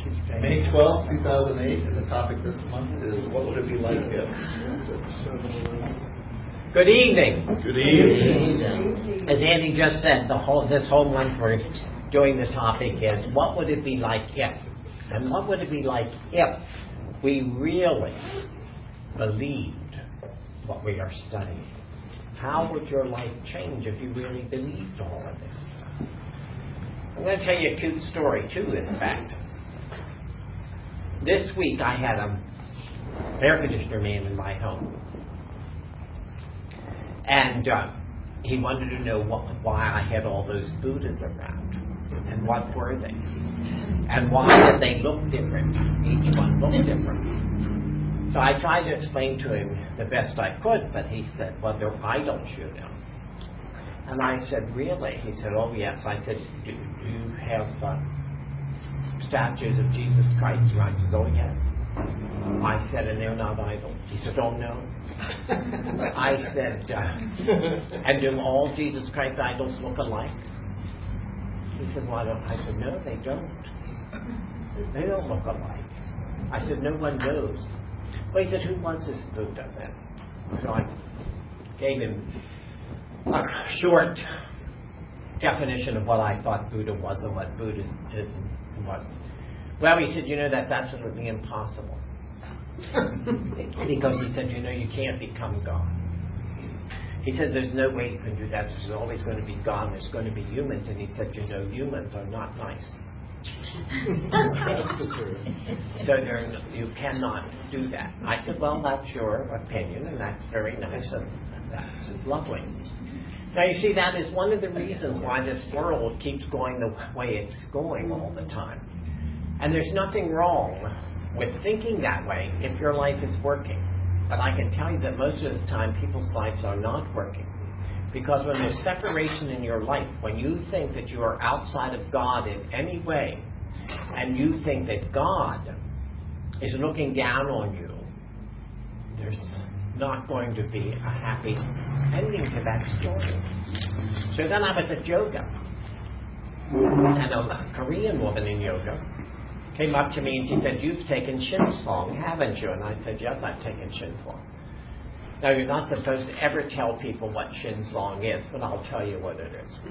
May 12, 2008, and the topic this month is what would it be like if? Good evening. Good evening. As Andy just said, this whole month we're doing the topic is what would it be like if? And what would it be like if we really believed what we are studying? How would your life change if you really believed all of this? I'm going to tell you a cute story too, in fact. This week I had an air conditioner man in my home. And he wanted to know why I had all those Buddhas around. And what were they? And why did they look different? Each one looked different. So I tried to explain to him the best I could, but he said, well, they're idols, you know. And I said, really? He said, oh, yes. I said, do you have statues of Jesus Christ? And I said, oh, yes. I said, and they're not idols. He said, oh, no. I said, and do all Jesus Christ idols look alike? He said, well, I said, no, they don't. They don't look alike. I said, no one knows. Well, he said, who was this Buddha then? So I gave him a short definition of what I thought Buddha was and what Buddhism was. Well, he said, that's absolutely impossible. Because he said, you can't become God. He said, there's no way you can do that. There's always going to be God and there's going to be humans. And he said, humans are not nice. So you cannot do that. I said, well, that's your opinion, and that's very nice, and that's lovely. Now, you see, that is one of the reasons why this world keeps going the way it's going all the time. And there's nothing wrong with thinking that way if your life is working. But I can tell you that most of the time, people's lives are not working. Because when there's separation in your life, when you think that you are outside of God in any way, and you think that God is looking down on you, there's not going to be a happy ending to that story. So then I was at yoga, and a Korean woman in yoga came up to me and she said, you've taken Shinslong, haven't you? And I said, yes, I've taken Shinslong. Now, you're not supposed to ever tell people what Shinslong is, but I'll tell you what it is.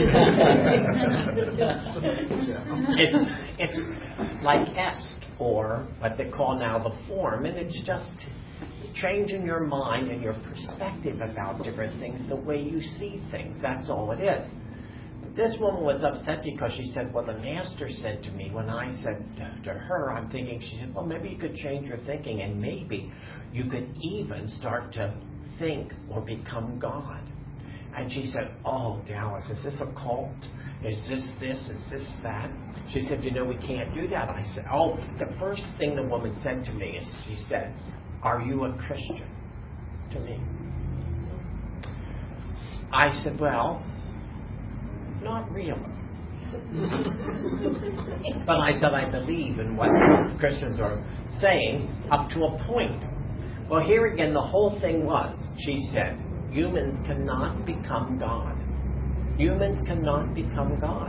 It's like est, or what they call now the form, and it's just changing your mind and your perspective about different things, the way you see things. That's all it is. This woman was upset because she said, well, the master said to me, when I said to her, I'm thinking, she said, well, maybe you could change your thinking and maybe you could even start to think or become God. And she said, oh, Dallas, is this a cult? Is this this? Is this that? She said, we can't do that. I said, oh, the first thing the woman said to me is, she said, are you a Christian? To me. I said, well, not really. But I said, I believe in what Christians are saying up to a point. Well, here again, the whole thing was, she said, humans cannot become God. Humans cannot become God.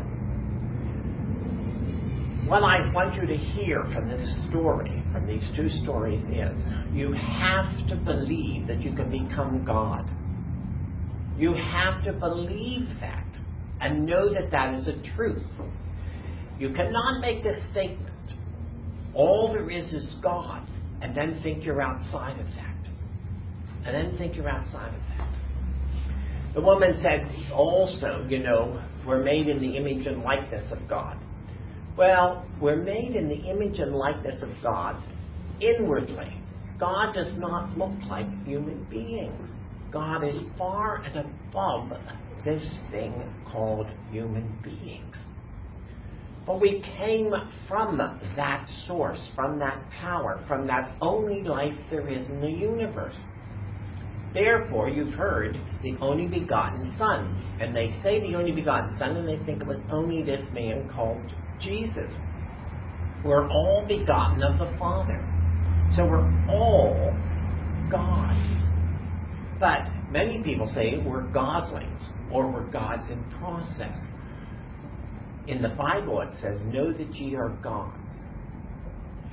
What I want you to hear from this story, from these two stories, is you have to believe that you can become God. You have to believe that and know that that is a truth. You cannot make this statement, all there is God, and then think you're outside of that. And then think you're outside of that. The woman said also, we're made in the image and likeness of God. Well, we're made in the image and likeness of God inwardly. God does not look like human beings. God is far and above this thing called human beings. But we came from that source, from that power, from that only life there is in the universe. Therefore, you've heard the only begotten Son. And they say the only begotten Son, and they think it was only this man called Jesus. We're all begotten of the Father. So we're all God. But many people say we're godlings, or we're gods in process. In the Bible it says, know that ye are gods.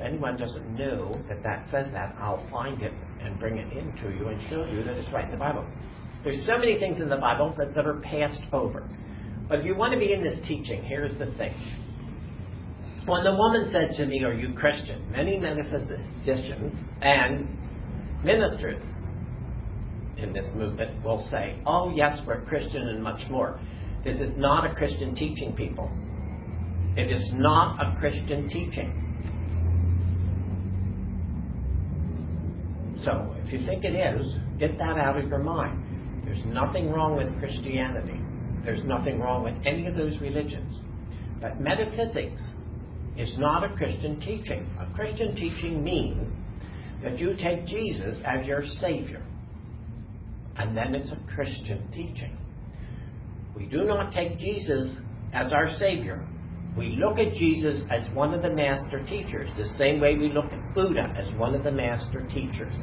anyone doesn't know that says that, I'll find it and bring it into you and show you that it's right in the Bible. There's so many things in the Bible that are passed over. But if you want to be in this teaching, here's the thing. When the woman said to me, "Are you Christian?" many metaphysicians and ministers in this movement will say, "Oh yes, we're Christian and much more." This is not a Christian teaching, people. It is not a Christian teaching. So, if you think it is, get that out of your mind. There's nothing wrong with Christianity. There's nothing wrong with any of those religions. But metaphysics is not a Christian teaching. A Christian teaching means that you take Jesus as your Savior. And then it's a Christian teaching. We do not take Jesus as our Savior. We look at Jesus as one of the master teachers, the same way we look at Buddha as one of the master teachers.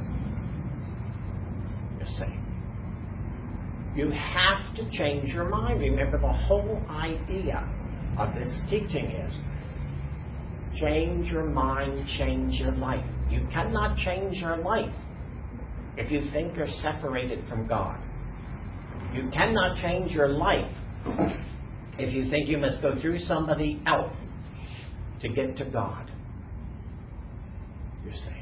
You see. You have to change your mind. Remember, the whole idea of this teaching is change your mind, change your life. You cannot change your life if you think you're separated from God. You cannot change your life if you think you must go through somebody else to get to God. You're saying.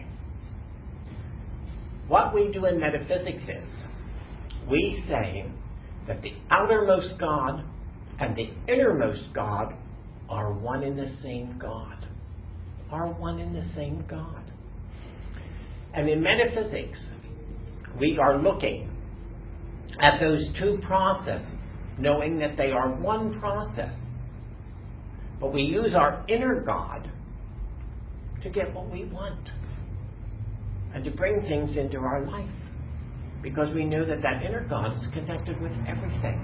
What we do in metaphysics is we say that the outermost God and the innermost God are one and the same God. Are one and the same God. And in metaphysics, we are looking at those two processes, knowing that they are one process. But we use our inner God to get what we want and to bring things into our life, because we know that that inner God is connected with everything.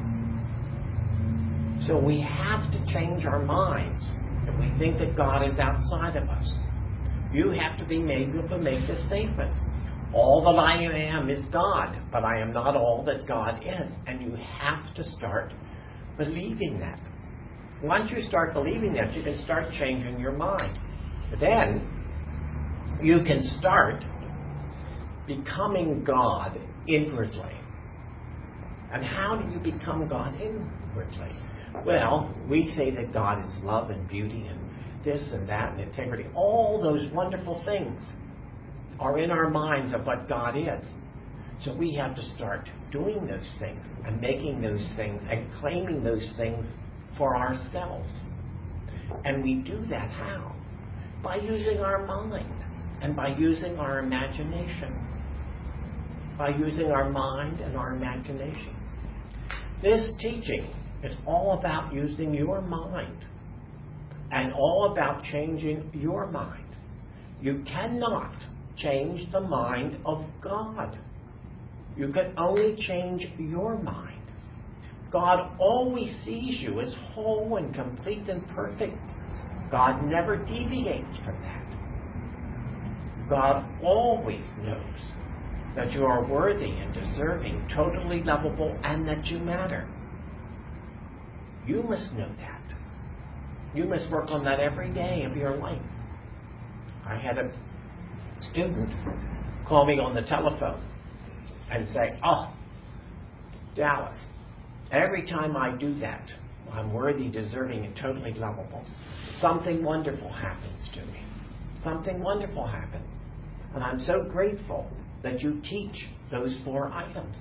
So we have to change our minds if we think that God is outside of us. You have to be able to make this statement. All that I am is God, but I am not all that God is. And you have to start believing that. Once you start believing that, you can start changing your mind. Then you can start becoming God inwardly. And how do you become God inwardly? Well, we say that God is love and beauty and this and that and integrity. All those wonderful things are in our minds of what God is. So we have to start doing those things and making those things and claiming those things for ourselves. And we do that how? By using our mind and by using our imagination. By using our mind and our imagination. This teaching is all about using your mind and all about changing your mind. You cannot change the mind of God. You can only change your mind. God always sees you as whole and complete and perfect. God never deviates from that. God always knows that you are worthy and deserving, totally lovable, and that you matter. You must know that. You must work on that every day of your life. I had a student call me on the telephone and say, "Oh, Dallas, every time I do that, I'm worthy, deserving, and totally lovable. Something wonderful happens to me. Something wonderful happens. And I'm so grateful that you teach those 4 items."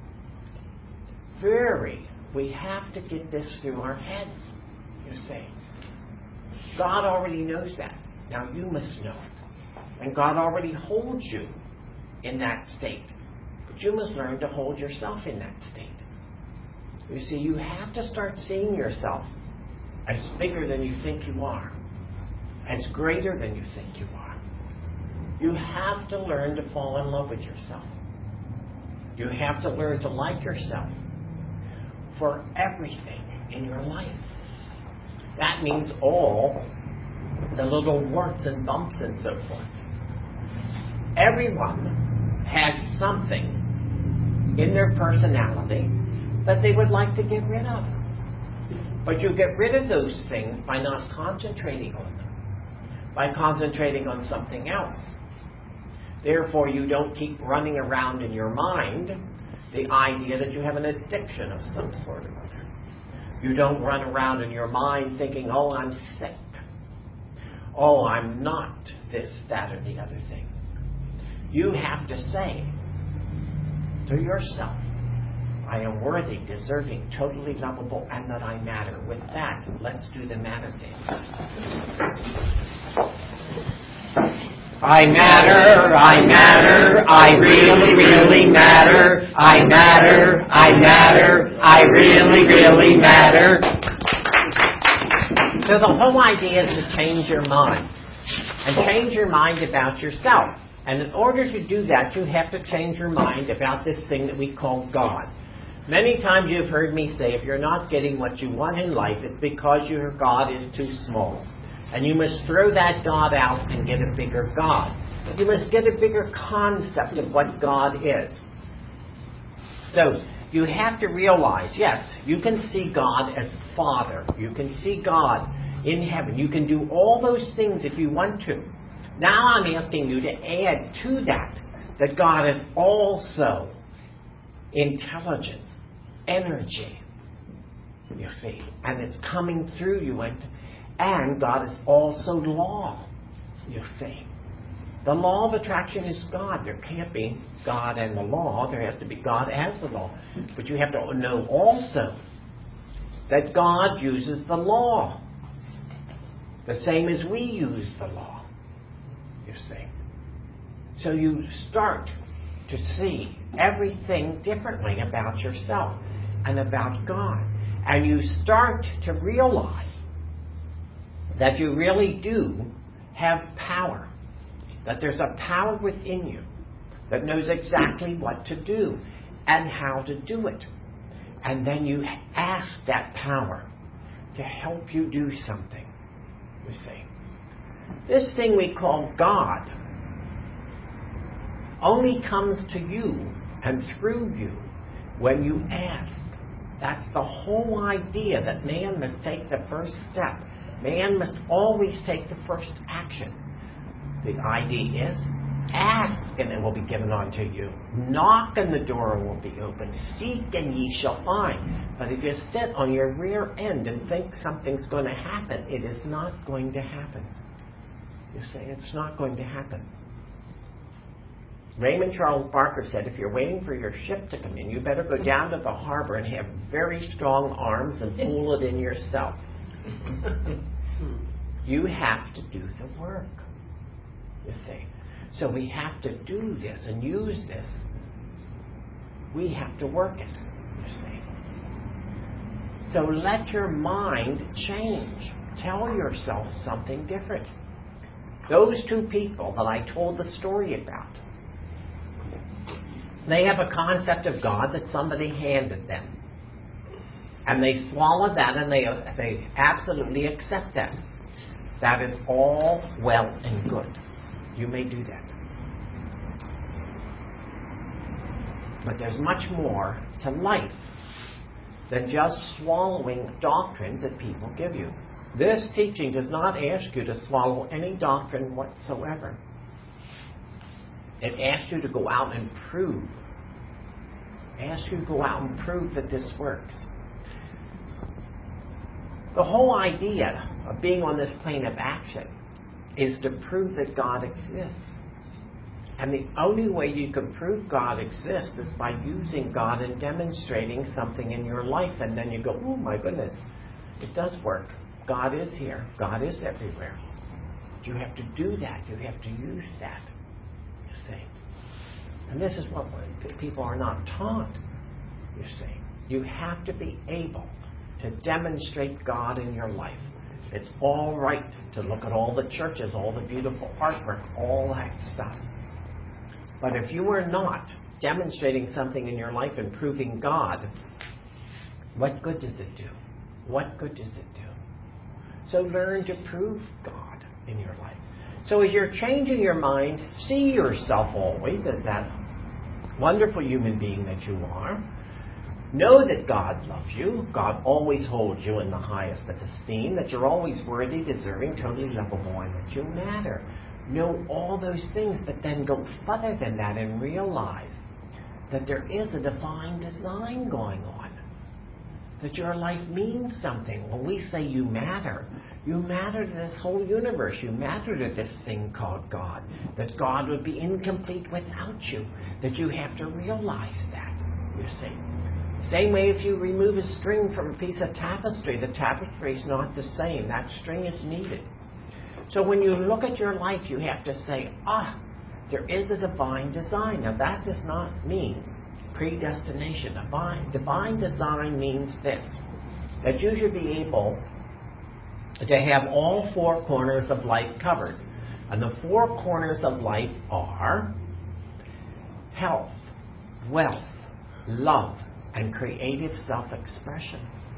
We have to get this through our heads, you see. God already knows that. Now you must know it. And God already holds you in that state. But you must learn to hold yourself in that state. You see, you have to start seeing yourself as bigger than you think you are, as greater than you think you are. You have to learn to fall in love with yourself. You have to learn to like yourself for everything in your life. That means all the little warts and bumps and so forth. Everyone has something in their personality that they would like to get rid of. But you get rid of those things by not concentrating on them, by concentrating on something else. Therefore, you don't keep running around in your mind the idea that you have an addiction of some sort or other. You don't run around in your mind thinking, oh, I'm sick. Oh, I'm not this, that, or the other thing. You have to say to yourself, I am worthy, deserving, totally lovable, and that I matter. With that, let's do the matter dance. I matter, I matter, I really, really matter. I matter, I matter, I really, really matter. So the whole idea is to change your mind. And change your mind about yourself. And in order to do that, you have to change your mind about this thing that we call God. Many times you've heard me say, if you're not getting what you want in life, it's because your God is too small. And you must throw that God out and get a bigger God. You must get a bigger concept of what God is. So you have to realize, yes, you can see God as Father. You can see God in heaven. You can do all those things if you want to. Now I'm asking you to add to that God is also intelligence, energy, you see, and it's coming through you, and God is also law, you see. The law of attraction is God. There can't be God and the law. There has to be God as the law. But you have to know also that God uses the law the same as we use the law. You see. So you start to see everything differently about yourself and about God. And you start to realize that you really do have power. That there's a power within you that knows exactly what to do and how to do it. And then you ask that power to help you do something. You see. This thing we call God only comes to you and through you when you ask. That's the whole idea, that man must take the first step. Man must always take the first action. The idea is, ask and it will be given unto you. Knock and the door will be opened. Seek and ye shall find. But if you sit on your rear end and think something's going to happen, it is not going to happen. You say it's not going to happen. Raymond Charles Barker said, if you're waiting for your ship to come in, you better go down to the harbor and have very strong arms and pull it in yourself. You have to do the work, you see. So we have to do this and use this. We have to work it, you see. So let your mind change. Tell yourself something different. Those two people that I told the story about, they have a concept of God that somebody handed them. And they swallow that and they absolutely accept that. That is all well and good. You may do that. But there's much more to life than just swallowing doctrines that people give you. This teaching does not ask you to swallow any doctrine whatsoever. It asks you to go out and prove. It asks you to go out and prove that this works. The whole idea of being on this plane of action is to prove that God exists. And the only way you can prove God exists is by using God and demonstrating something in your life. And then you go, oh my goodness, it does work. God is here. God is everywhere. You have to do that. You have to use that. You see. And this is what people are not taught. You see. You have to be able to demonstrate God in your life. It's all right to look at all the churches, all the beautiful artwork, all that stuff. But if you are not demonstrating something in your life and proving God, what good does it do? What good does it do? So learn to prove God in your life. So as you're changing your mind, see yourself always as that wonderful human being that you are. Know that God loves you. God always holds you in the highest of esteem, that you're always worthy, deserving, totally lovable, and that you matter. Know all those things, but then go further than that and realize that there is a divine design going on. That your life means something. When we say you matter to this whole universe. You matter to this thing called God. That God would be incomplete without you. That you have to realize that, you see. Same way if you remove a string from a piece of tapestry, the tapestry is not the same. That string is needed. So when you look at your life, you have to say, there is a divine design. Now that does not mean predestination. Divine design means this, that you should be able to have all four corners of life covered. And the four corners of life are health, wealth, love, and creative self-expression.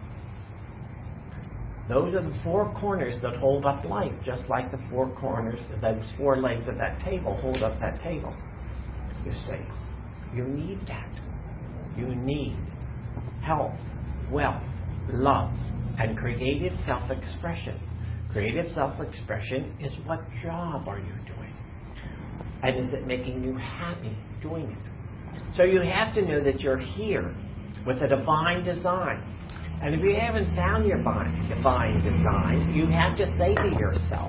Those are the four corners that hold up life, just like the four corners, those four legs of that table hold up that table. You see, you need that. You need health, wealth, love, and creative self-expression. Creative self-expression is what job are you doing? And is it making you happy doing it? So you have to know that you're here with a divine design. And if you haven't found your divine design, you have to say to yourself,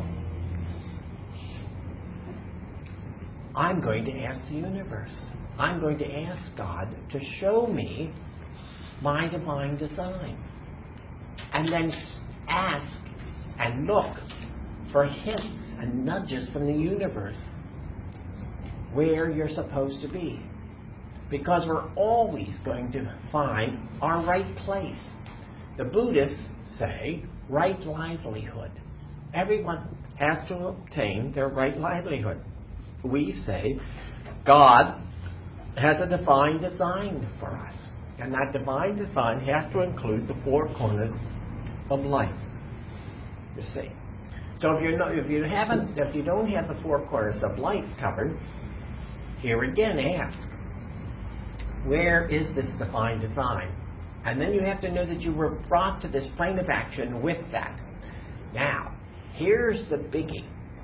I'm going to ask the universe. I'm going to ask God to show me my divine design. And then ask and look for hints and nudges from the universe where you're supposed to be. Because we're always going to find our right place. The Buddhists say right livelihood. Everyone has to obtain their right livelihood. We say God has a divine design for us. And that divine design has to include the four corners of life. You see. So if you don't have the four corners of life covered, here again ask, where is this divine design? And then you have to know that you were brought to this plane of action with that. Now, here's the biggie.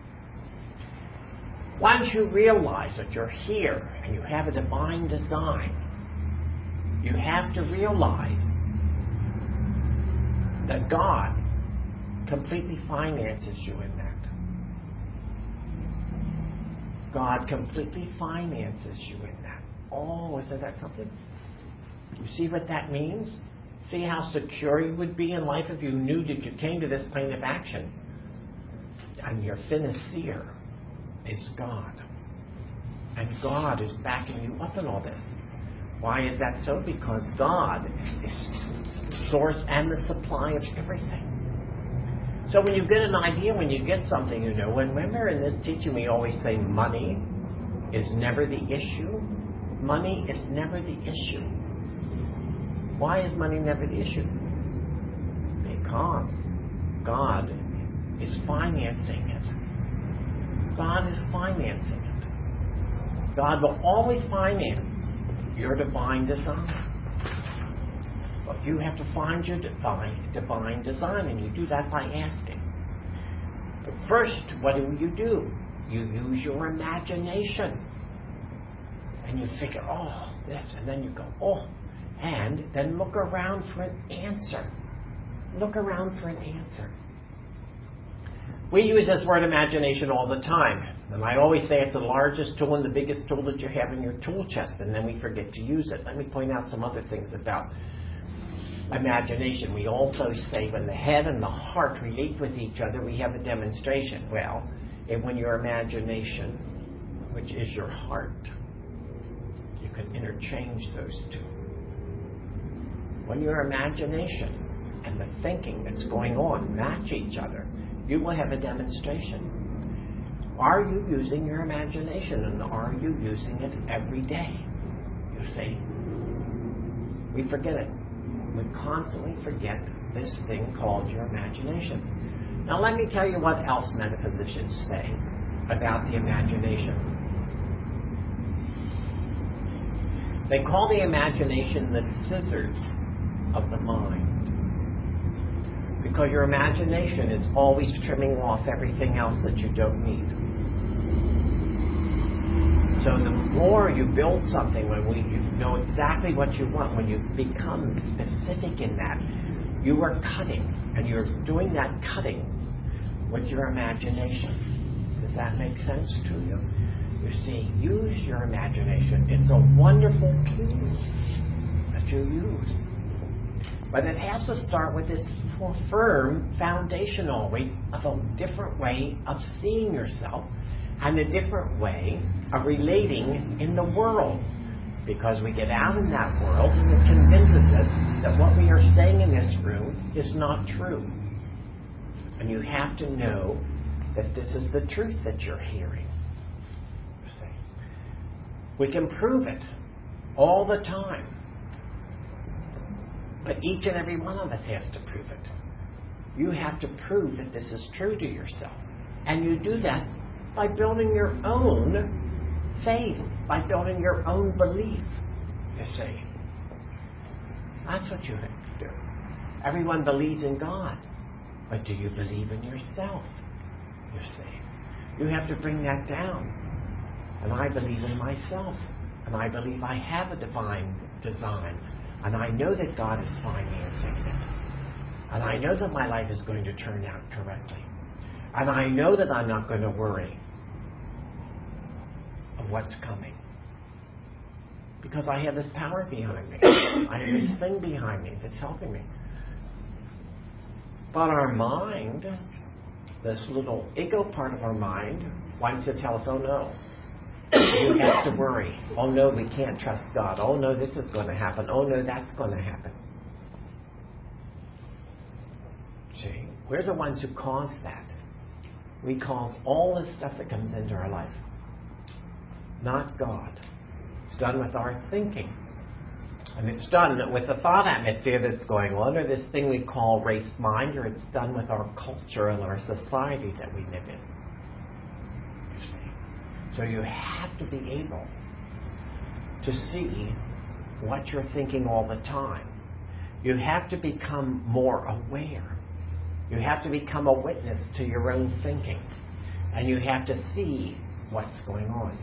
Once you realize that you're here and you have a divine design, you have to realize that God completely finances you in that. God completely finances you in that. Oh, isn't that something? You see what that means? See how secure you would be in life if you knew that you came to this plane of action. And your financier is God. And God is backing you up in all this. Why is that so? Because God is the source and the supply of everything. So when you get an idea, when you get something, and remember in this teaching we always say money is never the issue. Money is never the issue. Why is money never the issue? Because God is financing it. God is financing it. God will always finance your divine design. But you have to find your divine design, and you do that by asking. But first, what do? You use your imagination. And you figure, this, and then you go, and then look around for an answer. Look around for an answer. We use this word imagination all the time. And I always say it's the largest tool and the biggest tool that you have in your tool chest, and then we forget to use it. Let me point out some other things about imagination. We also say when the head and the heart relate with each other, we have a demonstration. Well, when your imagination, which is your heart, you can interchange those two. When your imagination and the thinking that's going on match each other, you will have a demonstration. Are you using your imagination, and are you using it every day? You see, we forget it. We constantly forget this thing called your imagination. Now let me tell you what else metaphysicians say about the imagination. They call the imagination the scissors of the mind. Because your imagination is always trimming off everything else that you don't need. So the more you build something, when you know exactly what you want, when you become specific in that, you are cutting, and you're doing that cutting with your imagination. Does that make sense to you? You see, use your imagination. It's a wonderful tool that you use. But it has to start with this firm foundation always of a different way of seeing yourself and a different way of relating in the world. Because we get out in that world and it convinces us that what we are saying in this room is not true. And you have to know that this is the truth that you're hearing. You see. We can prove it all the time. But each and every one of us has to prove it. You have to prove that this is true to yourself. And you do that by building your own faith, by building your own belief, you see. That's what you have to do. Everyone believes in God. But do you believe in yourself? You see. You have to bring that down. And I believe in myself. And I believe I have a divine design. And I know that God is financing it. And I know that my life is going to turn out correctly. And I know that I'm not going to worry of what's coming. Because I have this power behind me. I have this thing behind me that's helping me. But our mind, this little ego part of our mind, wants to tell us, oh no, you have to worry. Oh no, we can't trust God. Oh no, this is going to happen. Oh no, that's going to happen. See, we're the ones who cause that. We cause all this stuff that comes into our life. Not God. It's done with our thinking. And it's done with the thought atmosphere that's going on, or this thing we call race mind, or it's done with our culture and our society that we live in. You see. So you have to be able to see what you're thinking all the time. You have to become more aware. You have to become a witness to your own thinking. And you have to see what's going on.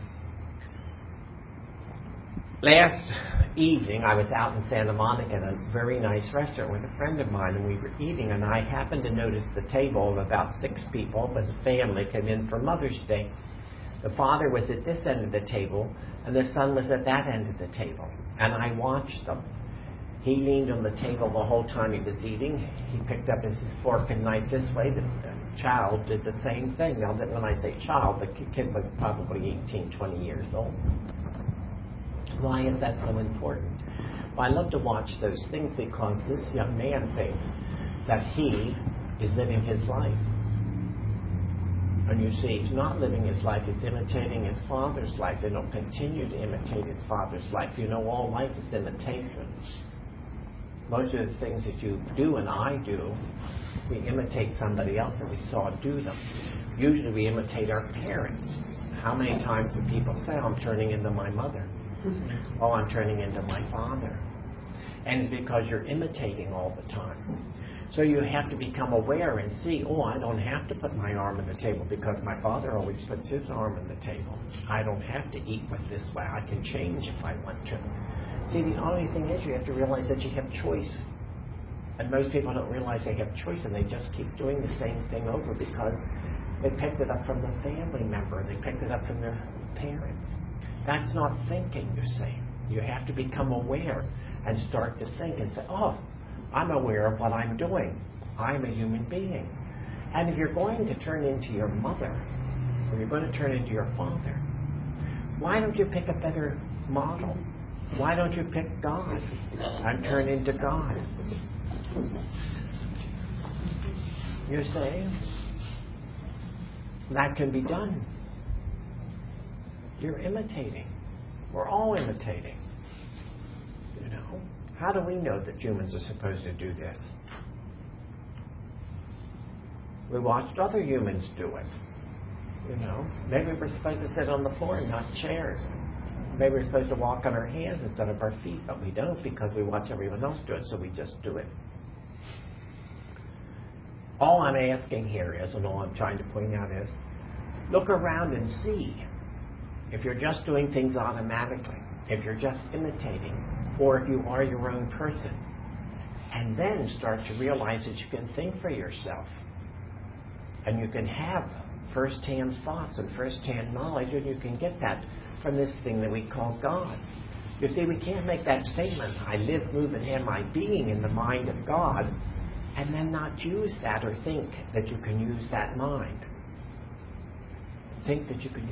Last evening, I was out in Santa Monica at a very nice restaurant with a friend of mine, and we were eating, and I happened to notice the table of about 6 people. It was a family, came in for Mother's Day. The father was at this end of the table, and the son was at that end of the table. And I watched them. He leaned on the table the whole time he was eating. He picked up his fork and knife this way. The child did the same thing. Now, when I say child, the kid was probably 18, 20 years old. Why is that so important? Well, I love to watch those things because this young man thinks that he is living his life. And you see, he's not living his life, he's imitating his father's life, and he'll continue to imitate his father's life. You know, all life is imitation. Most of the things that you do and I do, we imitate somebody else that we saw do them. Usually we imitate our parents. How many times do people say, oh, I'm turning into my mother? Oh, I'm turning into my father. And it's because you're imitating all the time. So you have to become aware and see, oh, I don't have to put my arm on the table because my father always puts his arm on the table. I don't have to eat with this way. I can change if I want to. See, the only thing is you have to realize that you have choice. And most people don't realize they have choice, and they just keep doing the same thing over because they picked it up from the family member. They picked it up from their parents. That's not thinking, you see. You have to become aware and start to think and say, oh, I'm aware of what I'm doing. I'm a human being. And if you're going to turn into your mother, or you're going to turn into your father, why don't you pick a better model? Why don't you pick God and turn into God? You see? That can be done. You're imitating. We're all imitating. You know? How do we know that humans are supposed to do this? We watched other humans do it. You know? Maybe we're supposed to sit on the floor and not chairs. Maybe we're supposed to walk on our hands instead of our feet, but we don't because we watch everyone else do it, so we just do it. All I'm asking here is, and all I'm trying to point out is, look around and see if you're just doing things automatically, if you're just imitating, or if you are your own person. And then start to realize that you can think for yourself. And you can have first-hand thoughts and first-hand knowledge, and you can get that from this thing that we call God. You see, we can't make that statement, I live, move, and have my being in the mind of God, and then not use that or think that you can use that mind. Think that you can,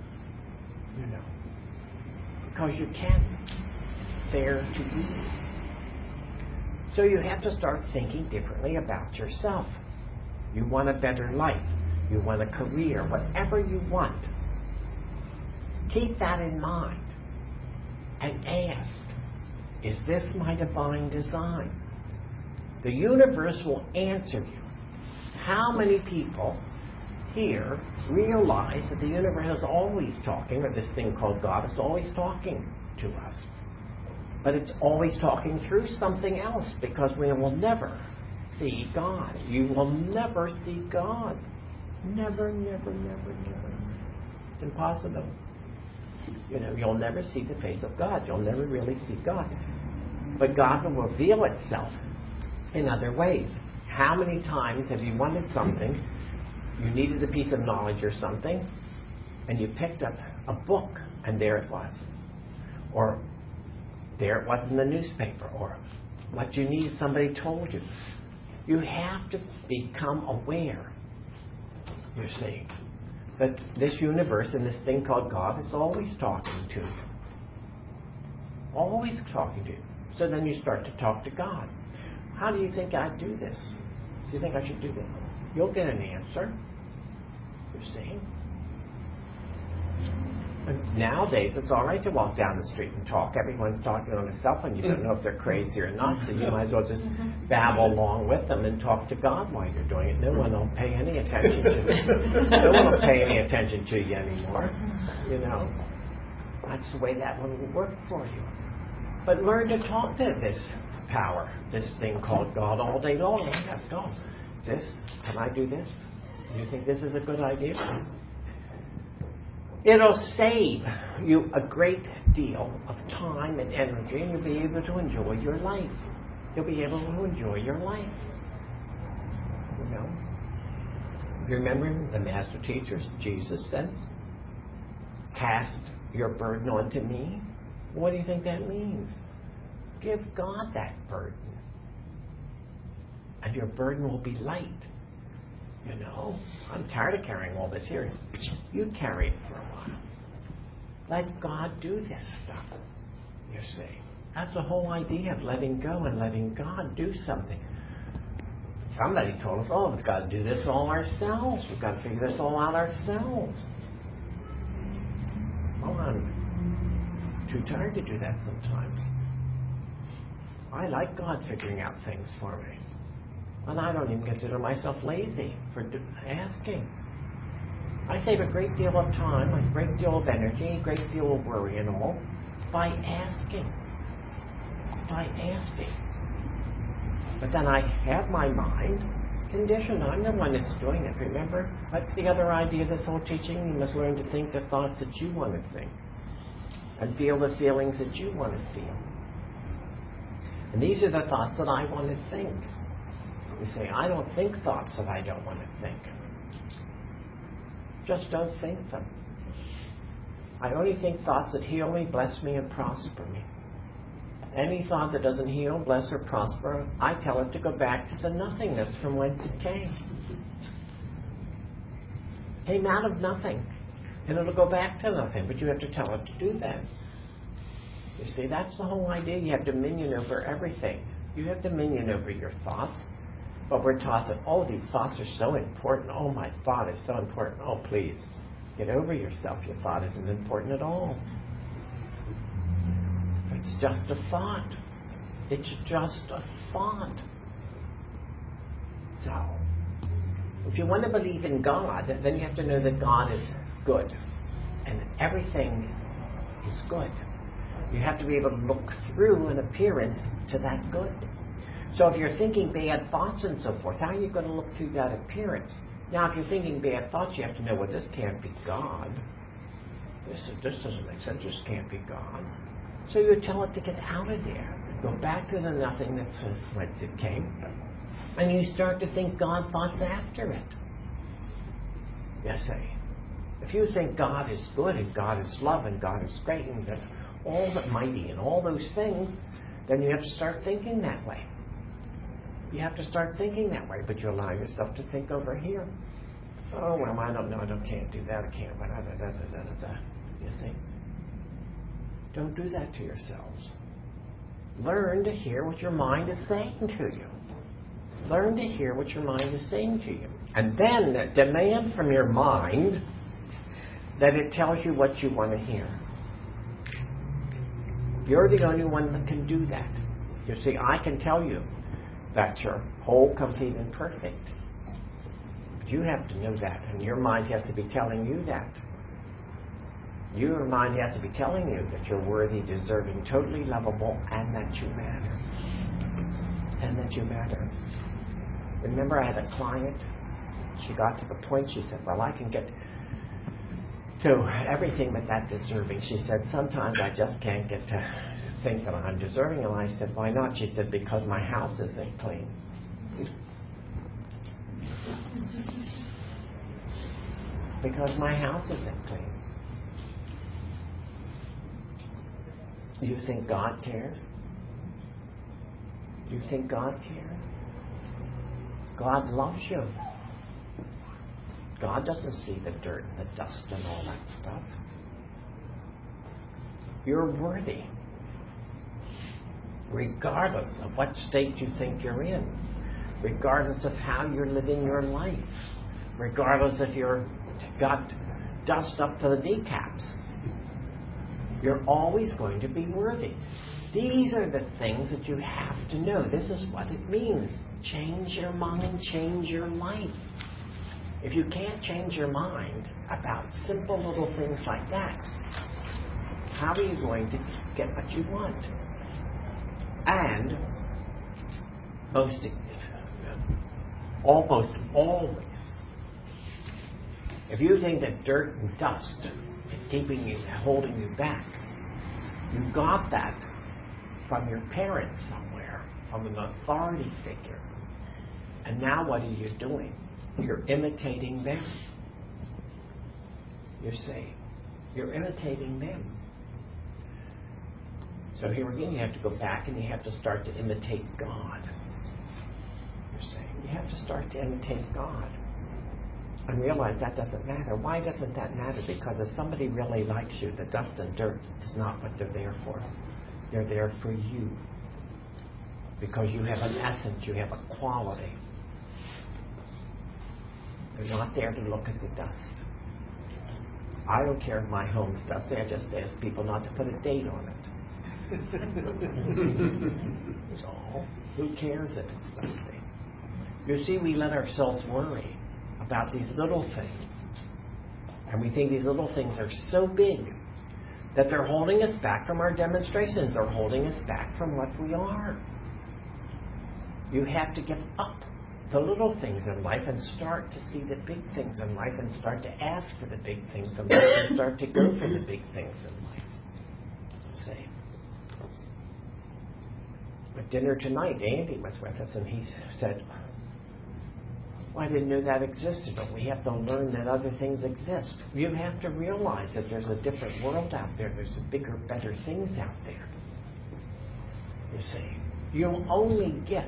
because you can. It's there to use. So you have to start thinking differently about yourself. You want a better life. You want a career. Whatever you want. Keep that in mind. And ask, is this my divine design? The universe will answer you. How many people here realize that the universe is always talking, or this thing called God is always talking to us? But it's always talking through something else, because we will never see God. You will never see God. Never, never, never, never. It's impossible. You'll never see the face of God. You'll never really see God. But God will reveal itself in other ways. How many times have you wanted something, you needed a piece of knowledge or something, and you picked up a book, and there it was? Or there it was in the newspaper, or what you need, somebody told you. You have to become aware, you see, that this universe and this thing called God is always talking to you. Always talking to you. So then you start to talk to God. How do you think I'd do this? Do you think I should do this? You'll get an answer, you see. And nowadays, it's all right to walk down the street and talk. Everyone's talking on a cell phone. You don't know if they're crazy or not, so you might as well just babble along with them and talk to God while you're doing it. No one will pay any attention to you. No one will pay any attention to you anymore. That's the way that one will work for you. But learn to talk to this power, this thing called God, all day long. Ask God, can I do this? Do you think this is a good idea? It'll save you a great deal of time and energy, and you'll be able to enjoy your life. You'll be able to enjoy your life. Remember the master teachers, Jesus said, cast your burden onto me. What do you think that means? Give God that burden. And your burden will be light. I'm tired of carrying all this here. You carry it for a while. Let God do this stuff, you see. That's the whole idea of letting go and letting God do something. Somebody told us, we've got to do this all ourselves. We've got to figure this all out ourselves. I'm too tired to do that sometimes. I like God figuring out things for me. And I don't even consider myself lazy for asking. I save a great deal of time, a great deal of energy, a great deal of worry and all by asking. By asking. But then I have my mind conditioned. I'm the one that's doing it. Remember? That's the other idea of this whole teaching. You must learn to think the thoughts that you want to think. And feel the feelings that you want to feel. And these are the thoughts that I want to think. You say, I don't think thoughts that I don't want to think. Just don't think them. I only think thoughts that heal me, bless me, and prosper me. Any thought that doesn't heal, bless, or prosper, I tell it to go back to the nothingness from whence it came. It came out of nothing. And it'll go back to nothing, but you have to tell it to do that. You see, that's the whole idea. You have dominion over everything. You have dominion over your thoughts. But we're taught that, these thoughts are so important. My thought is so important. Please, get over yourself. Your thought isn't important at all. It's just a thought. It's just a thought. So, if you want to believe in God, then you have to know that God is good. And everything is good. You have to be able to look through an appearance to that good. So if you're thinking bad thoughts and so forth, how are you going to look through that appearance? Now, if you're thinking bad thoughts, you have to know, well, this can't be God. This doesn't make sense. This can't be God. So you tell it to get out of there. Go back to the nothing that's whence it came. And you start to think God thoughts after it. Yes, see. If you think God is good and God is love and God is great and that all that mighty and all those things, then you have to start thinking that way. You have to start thinking that way, but you allow yourself to think over here. Oh, well, I don't know. I can't do that. I can't. You see? Don't do that to yourselves. Learn to hear what your mind is saying to you. Learn to hear what your mind is saying to you. And then demand from your mind that it tells you what you want to hear. You're the only one that can do that. You see, I can tell you that you're whole, complete, and perfect. But you have to know that, and your mind has to be telling you that. Your mind has to be telling you that you're worthy, deserving, totally lovable, and that you matter. And that you matter. Remember, I had a client. She got to the point, she said, well, I can get to everything but that deserving. She said, sometimes I just can't get to think that I'm deserving. And I said, why not? She said, because my house isn't clean. Because my house isn't clean. You think God cares? You think God cares? God loves you. God doesn't see the dirt and the dust and all that stuff. You're worthy. Regardless of what state you think you're in. Regardless of how you're living your life. Regardless if you've got dust up to the kneecaps. You're always going to be worthy. These are the things that you have to know. This is what it means. Change your mind, change your life. If you can't change your mind about simple little things like that, how are you going to get what you want? And almost always, if you think that dirt and dust is keeping you, holding you back, you got that from your parents somewhere, from an authority figure. And now what are you doing? You're imitating them. You see, you're imitating them. So here again, you have to go back and you have to start to imitate God. You're saying you have to start to imitate God and realize that doesn't matter. Why doesn't that matter? Because if somebody really likes you, the dust and dirt is not what they're there for. They're there for you. Because you have an essence, you have a quality. They're not there to look at the dust. I don't care if my home's dusty. I just ask people not to put a date on it. So, who cares if it's dusty? You see, we let ourselves worry about these little things. And we think these little things are so big that they're holding us back from our demonstrations. They're holding us back from what we are. You have to give up the little things in life and start to see the big things in life and start to ask for the big things in life and start to go for the big things in life. See? At dinner tonight, Andy was with us and he said, well, I didn't know that existed, but we have to learn that other things exist. You have to realize that there's a different world out there. There's bigger, better things out there. You see, you'll only get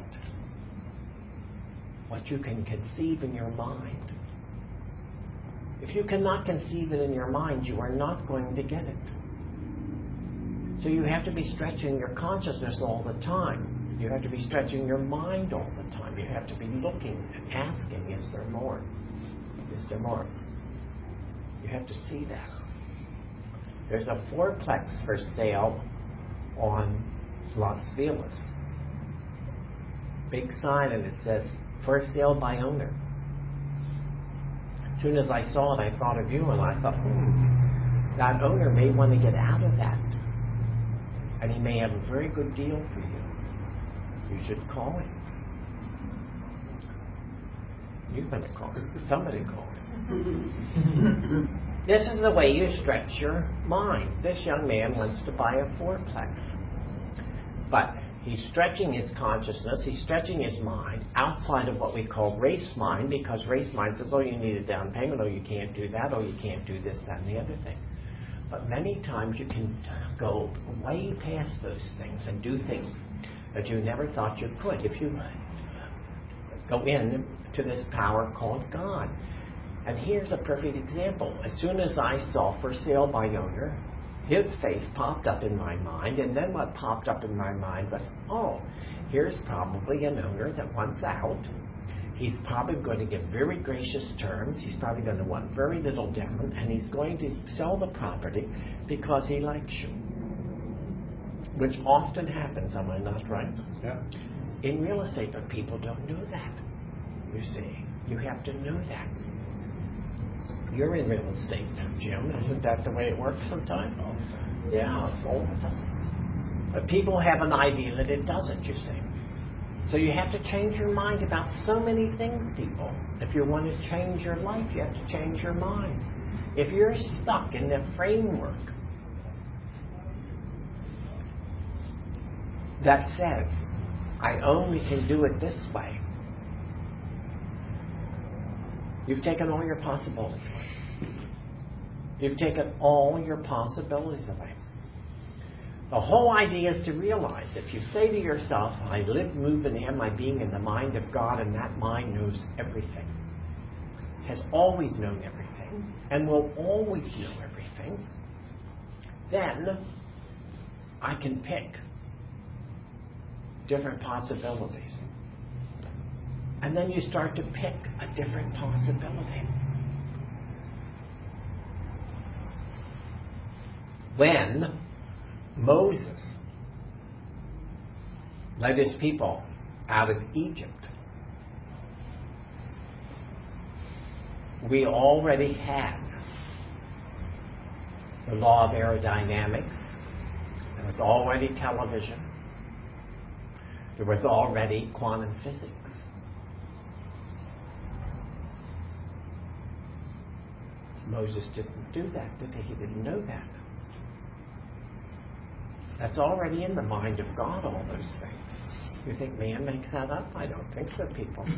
what you can conceive in your mind. If you cannot conceive it in your mind, you are not going to get it. So you have to be stretching your consciousness all the time. You have to be stretching your mind all the time. You have to be looking and asking, is there more? Is there more? You have to see that. There's a fourplex for sale on Los Feliz. Big sign, and it says, for sale by owner. As soon as I saw it, I thought of you, and I thought, That owner may want to get out of that. And he may have a very good deal for you. You should call him. You're going to call him. Somebody call him. This is the way you stretch your mind. This young man wants to buy a fourplex. But he's stretching his consciousness, he's stretching his mind outside of what we call race mind, because race mind says, oh, you need a down payment, oh, you can't do that, oh, you can't do this, that, and the other thing. But many times you can go way past those things and do things that you never thought you could if you go in to this power called God. And here's a perfect example. As soon as I saw for sale by owner, his face popped up in my mind, and then what popped up in my mind was, oh, here's probably an owner that wants out. He's probably going to give very gracious terms. He's probably going to want very little down, and he's going to sell the property because he likes you. Which often happens, am I not right? Yeah. In real estate, but people don't know that. You see, you have to know that. You're in real estate, Jim. Isn't that the way it works sometimes? Yeah, all the time. But people have an idea that it doesn't, you see. So you have to change your mind about so many things, people. If you want to change your life, you have to change your mind. If you're stuck in the framework that says, I only can do it this way, you've taken all your possibilities away. You've taken all your possibilities away. The whole idea is to realize, if you say to yourself, I live, move, and have my being in the mind of God, and that mind knows everything, has always known everything, and will always know everything, then I can pick different possibilities. And then you start to pick a different possibility. When Moses led his people out of Egypt, we already had the law of aerodynamics. There was already television. There was already quantum physics. Moses didn't do that, did he? He didn't know that. That's already in the mind of God, all those things. You think man makes that up? I don't think so, people.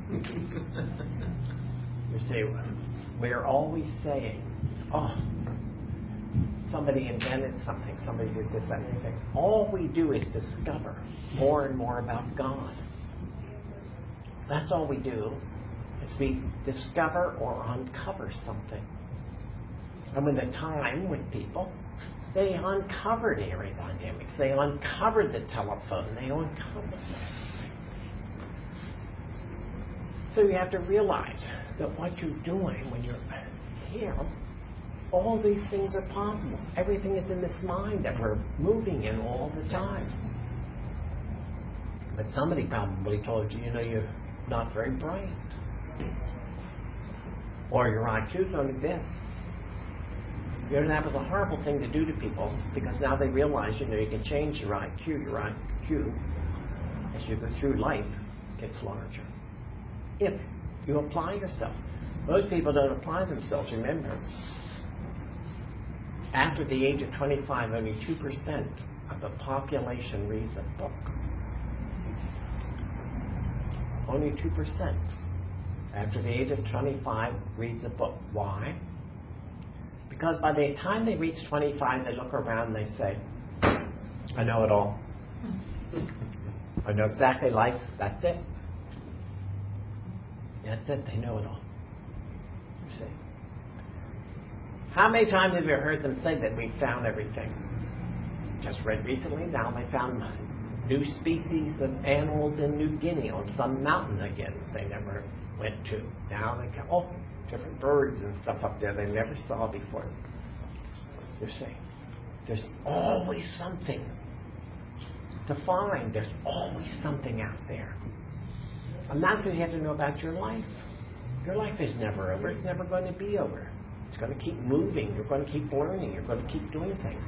You see, we're always saying, oh, somebody invented something, somebody did this, that, and anything. All we do is discover more and more about God. That's all we do, is we discover or uncover something. And when the time with people, they uncovered aerodynamics, they uncovered the telephone, they uncovered that. So you have to realize that what you're doing when you're here, all these things are possible. Everything is in this mind that we're moving in all the time. But somebody probably told you, you're not very bright. Or your IQ's only this. That was a horrible thing to do to people, because now they realize, you can change your IQ. Your IQ, as you go through life, gets larger. If you apply yourself. Most people don't apply themselves, remember. After the age of 25, only 2% of the population reads a book. Only 2%. After the age of 25, reads a book. Why? Because by the time they reach 25, they look around and they say, I know it all. I know exactly life. That's it. That's it. They know it all. You see. How many times have you heard them say that we found everything? Just read recently, now they found new species of animals in New Guinea on some mountain again they never went to. Now they got different birds and stuff up there they never saw before. You see, there's always something to find. There's always something out there. And that's what you have to know about your life. Your life is never over. It's never going to be over. It's going to keep moving. You're going to keep learning. You're going to keep doing things.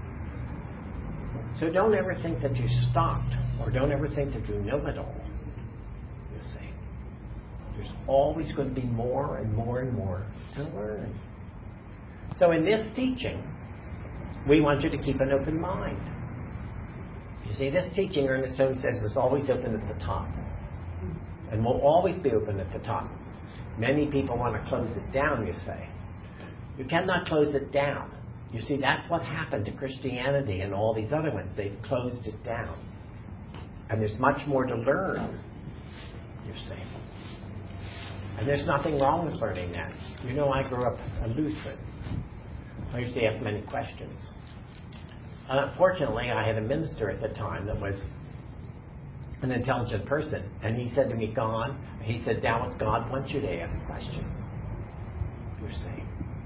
So don't ever think that you stopped, or don't ever think that you know it all. You see, there's always going to be more and more and more to learn. So in this teaching, we want you to keep an open mind. You see, this teaching, Ernest Holmes says, was always open at the top. And will always be open at the top. Many people want to close it down, you say. You cannot close it down. You see, that's what happened to Christianity and all these other ones. They've closed it down. And there's much more to learn, you see. And there's nothing wrong with learning that. You know, I grew up a Lutheran. I used to ask many questions. Unfortunately, I had a minister at the time that was an intelligent person. And he said to me, he said, Dallas, God wants you to ask questions. You see.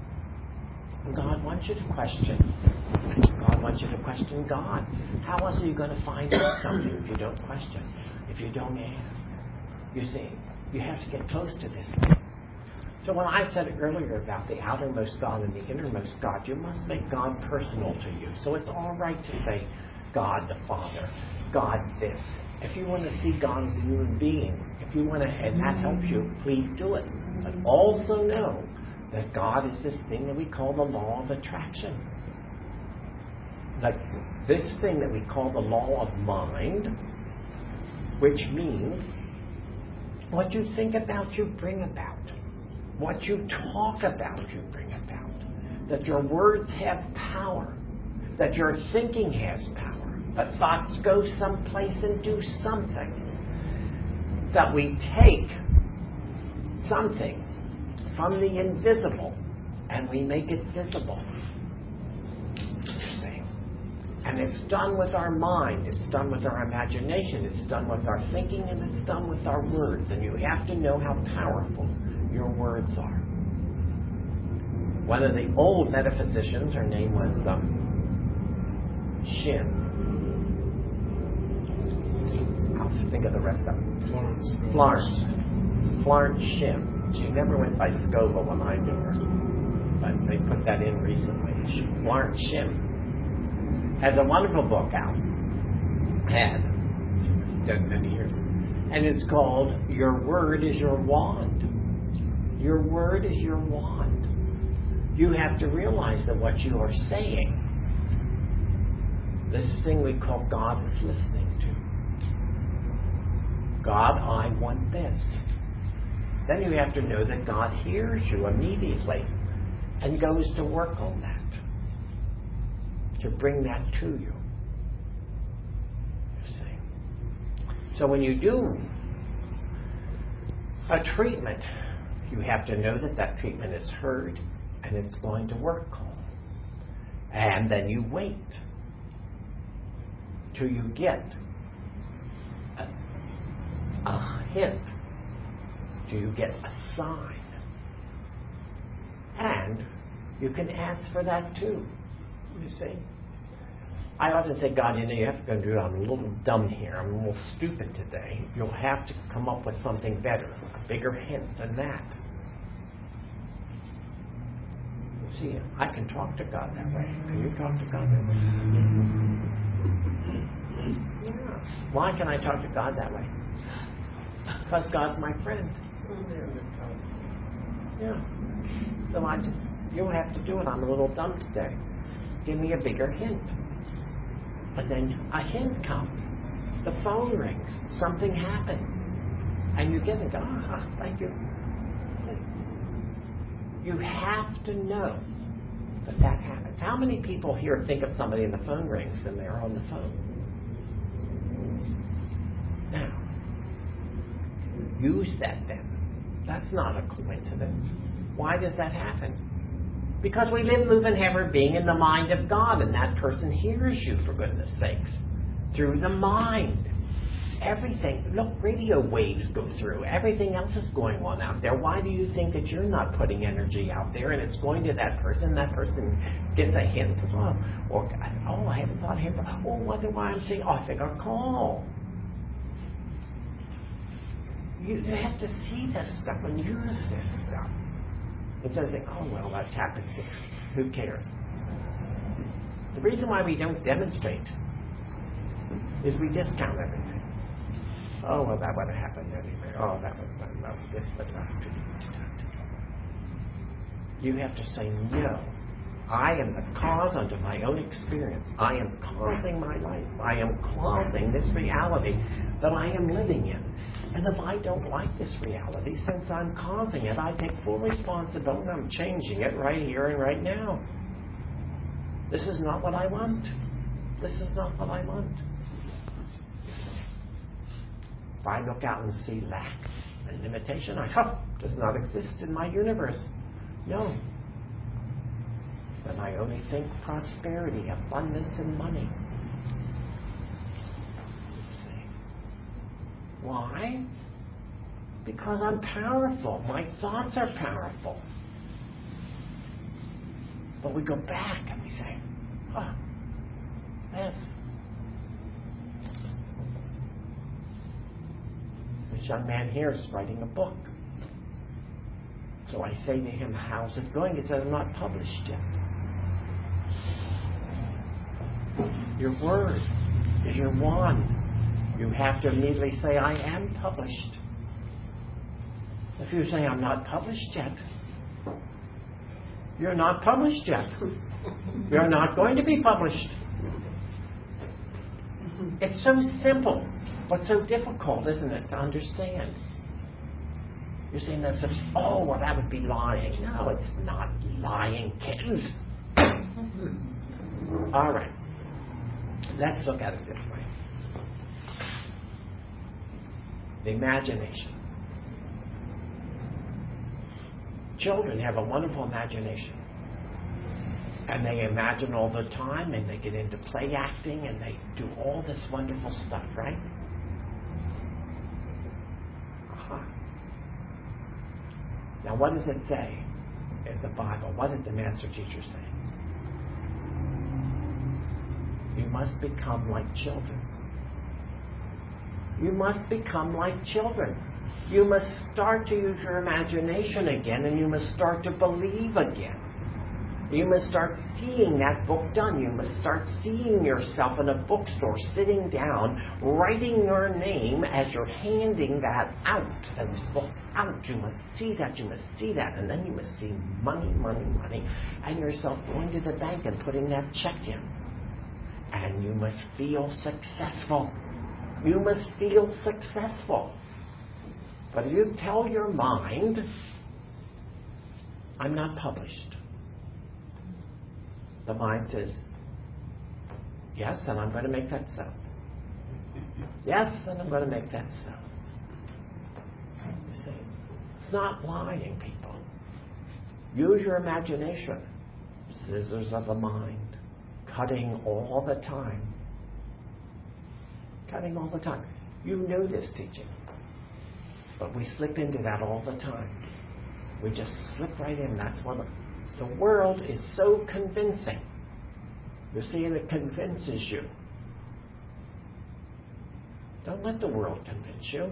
God wants you to question. God wants you to question God. How else are you going to find out something if you don't question, if you don't ask? You see, you have to get close to this thing. So when I said earlier about the outermost God and the innermost God, you must make God personal to you. So it's all right to say God the Father, God this. If you want to see God as a human being, if you want to, and that helps you, please do it. But also know that God is this thing that we call the law of attraction. Like this thing that we call the law of mind, which means what you think about, you bring about. What you talk about, you bring about. That your words have power. That your thinking has power. That thoughts go someplace and do something. That we take something from the invisible and we make it visible. You see? And it's done with our mind, it's done with our imagination, it's done with our thinking, and it's done with our words. And you have to know how powerful your words are. One of the old metaphysicians, her name was Shin. I'll think of the rest of them. Florence Shin. She never went by Scovel when I knew her, but they put that in recently. Florence Shim has a wonderful book out. Done many years. And it's called Your Word is Your Wand. Your word is your wand. You have to realize that what you are saying, this thing we call God is listening to. God, I want this. Then you have to know that God hears you immediately and goes to work on that, to bring that to you. You see. So when you do a treatment, you have to know that that treatment is heard and it's going to work on. And then you wait till you get a hint. Do you get a sign? And you can ask for that too. You see? I often say, God, you have to go do it. I'm a little dumb here. I'm a little stupid today. You'll have to come up with something better, a bigger hint than that. You see, I can talk to God that way. Can you talk to God that way? Yeah. Why can I talk to God that way? Because God's my friend. Yeah. So you'll have to do it. I'm a little dumb today. Give me a bigger hint. And then a hint comes. The phone rings. Something happens. And you get it. Thank you. You have to know that happens. How many people here think of somebody and the phone rings and they're on the phone? Now, use that then. That's not a coincidence. Why does that happen? Because we live, move, and have our being in the mind of God, and that person hears you, for goodness sakes, through the mind. Everything, look, radio waves go through. Everything else is going on out there. Why do you think that you're not putting energy out there and it's going to that person? That person gets a hint, says, I haven't thought of him. Wonder why I'm saying, I think I'll call. You have to see this stuff and use this stuff. Instead of saying, oh, well, that's happened. Who cares? The reason why we don't demonstrate is we discount everything. Oh, well, that would have happened anyway. Oh, that would have done this, but you have to say, no. I am the cause under my own experience. I am causing my life. I am causing this reality that I am living in. And if I don't like this reality, since I'm causing it, I take full responsibility. I'm changing it right here and right now. This is not what I want. This is not what I want. If I look out and see lack and limitation, does not exist in my universe. No. Then I only think prosperity, abundance, and money. See? Why? Because I'm powerful. My thoughts are powerful. But we go back and we say, yes. This young man here is writing a book. So I say to him, how's it going? He said, I'm not published yet. Your word is your wand. You have to immediately say, I am published. If you say, I'm not published yet, you're not published yet. You're not going to be published. It's so simple, but so difficult, isn't it, to understand? You're saying that such, oh, well, that would be lying. No, it's not lying, kittens. All right. Let's look at it this way. The imagination. Children have a wonderful imagination. And they imagine all the time, and they get into play acting, and they do all this wonderful stuff, right? Now, what does it say in the Bible? What did the Master Teacher say? You must become like children. You must become like children. You must start to use your imagination again, and you must start to believe again. You must start seeing that book done. You must start seeing yourself in a bookstore, sitting down, writing your name as you're handing that out. Those books out. You must see that. You must see that. And then you must see money, money, money. And yourself going to the bank and putting that check in. And you must feel successful. You must feel successful. But if you tell your mind, I'm not published, the mind says, yes, and I'm going to make that so. Yes, and I'm going to make that so. You see, it's not lying, people. Use your imagination. Scissors of the mind. Cutting all the time. Cutting all the time. You know this teaching. But we slip into that all the time. We just slip right in. That's what the world is so convincing. You see, and it convinces you. Don't let the world convince you.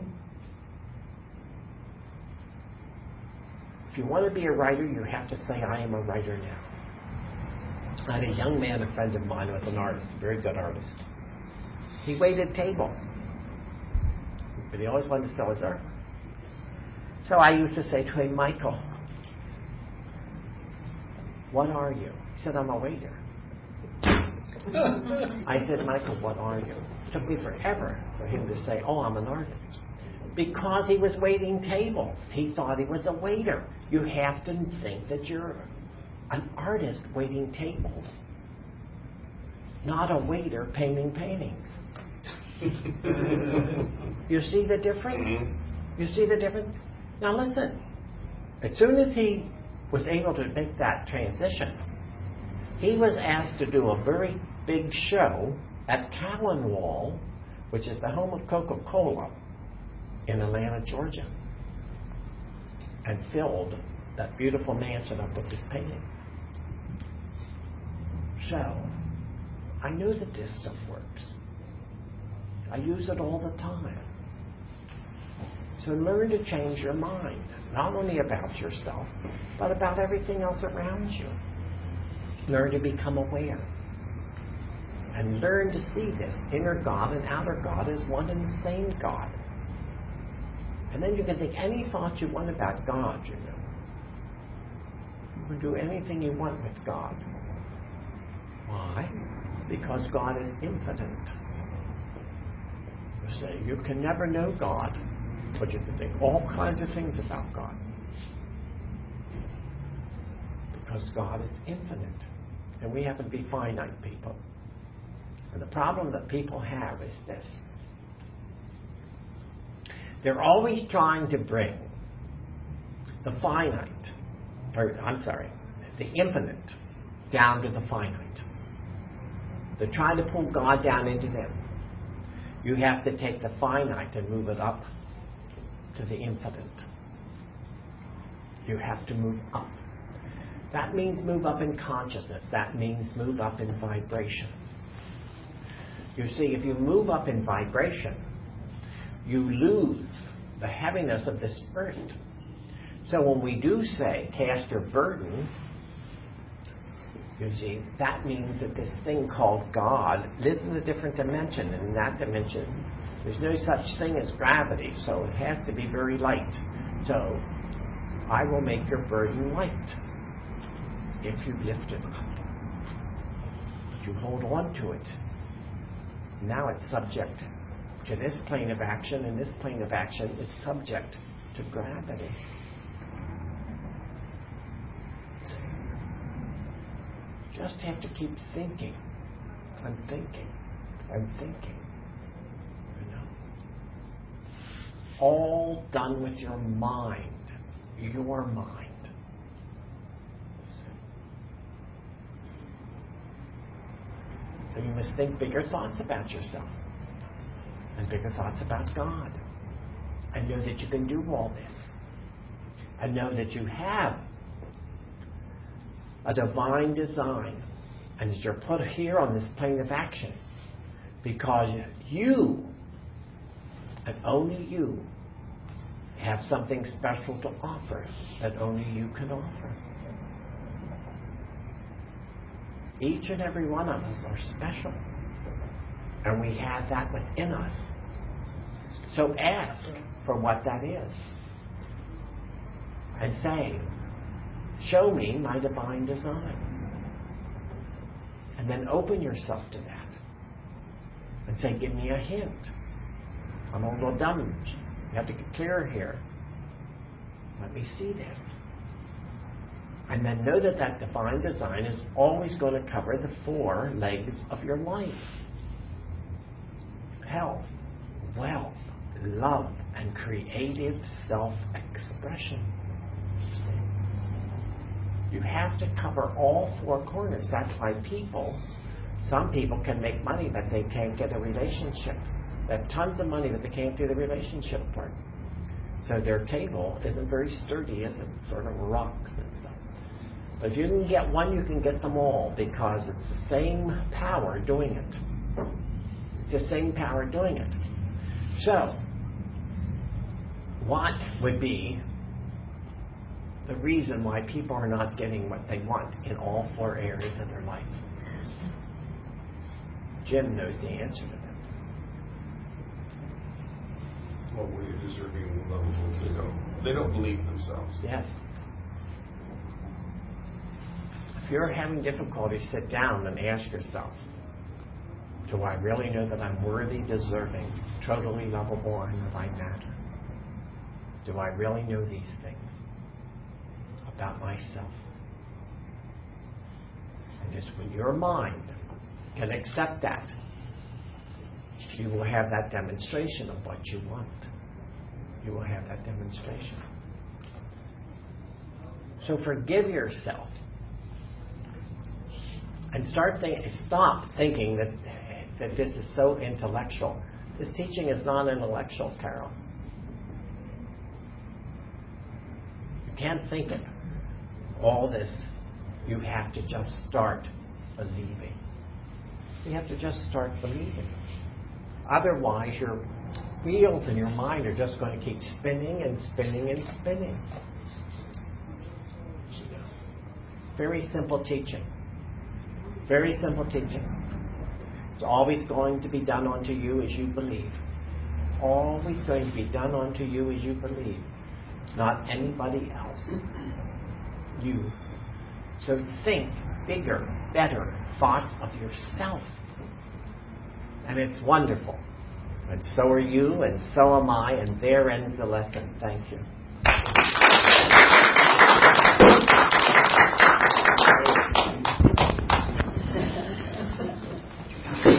If you want to be a writer, you have to say, I am a writer now. I had a young man, a friend of mine, who was an artist, a very good artist. He waited tables. But he always wanted to sell his art. So I used to say to him, Michael, what are you? He said, I'm a waiter. I said, Michael, what are you? It took me forever for him to say, oh, I'm an artist. Because he was waiting tables. He thought he was a waiter. You have to think that you're an artist waiting tables, not a waiter painting paintings. You see the difference? You see the difference? Now listen, as soon as he was able to make that transition, he was asked to do a very big show at Callan Wall, which is the home of Coca-Cola in Atlanta, Georgia, and filled that beautiful mansion up with his painting. So, I knew that this stuff works. I use it all the time. So learn to change your mind. not only about yourself, but about everything else around you. Learn to become aware. And learn to see this inner God and outer God as one and the same God. And then you can think any thought you want about God, you know. You can do anything you want with God. Why? Because God is infinite. You say you can never know God, but you can think all kinds of things about God. Because God is infinite. And we happen to be finite people. And the problem that people have is this. They're always trying to bring the infinite down to the finite. They're trying to pull God down into them. You have to take the finite and move it up to the infinite. You have to move up. That means move up in consciousness. That means move up in vibration. You see, if you move up in vibration, you lose the heaviness of this earth. So when we do say, cast your burden, you see, that means that this thing called God lives in a different dimension. And in that dimension, there's no such thing as gravity, so it has to be very light. So, I will make your burden light if you lift it up. If you hold on to it. Now it's subject to this plane of action, and this plane of action is subject to gravity. Just have to keep thinking and thinking and thinking. You know? All done with your mind. Your mind. So you must think bigger thoughts about yourself. And bigger thoughts about God. And know that you can do all this. And know that you have a divine design, and that you're put here on this plane of action because you, and only you, have something special to offer that only you can offer. Each and every one of us are special, and we have that within us. So ask for what that is and say, show me my divine design. And then open yourself to that. And say, give me a hint. I'm a little dumb. You have to get clearer here. Let me see this. And then know that that divine design is always going to cover the 4 legs of your life. Health, wealth, love, and creative self-expression. You have to cover all 4 corners. That's why some people can make money, but they can't get a relationship. They have tons of money, but they can't do the relationship part. So their table isn't very sturdy, is it? Sort of rocks and stuff. But if you can get one, you can get them all, because it's the same power doing it. It's the same power doing it. So, what would be the reason why people are not getting what they want in all 4 areas of their life? Jim knows the answer to that. Well, we're deserving level. They don't believe in themselves. Yes. If you're having difficulty, sit down and ask yourself, do I really know that I'm worthy, deserving, totally lovable, and that I matter? Do I really know these things about myself? And just when your mind can accept that, you will have that demonstration of what you want. You will have that demonstration. So forgive yourself. And stop thinking that this is so intellectual. This teaching is not intellectual, Carol. You can't think it. All this, you have to just start believing. You have to just start believing. Otherwise, your wheels in your mind are just going to keep spinning and spinning and spinning. Very simple teaching. Very simple teaching. It's always going to be done unto you as you believe. Always going to be done unto you as you believe. Not anybody else. You. So think bigger, better thoughts of yourself. And it's wonderful. And so are you, and so am I, and there ends the lesson. Thank you.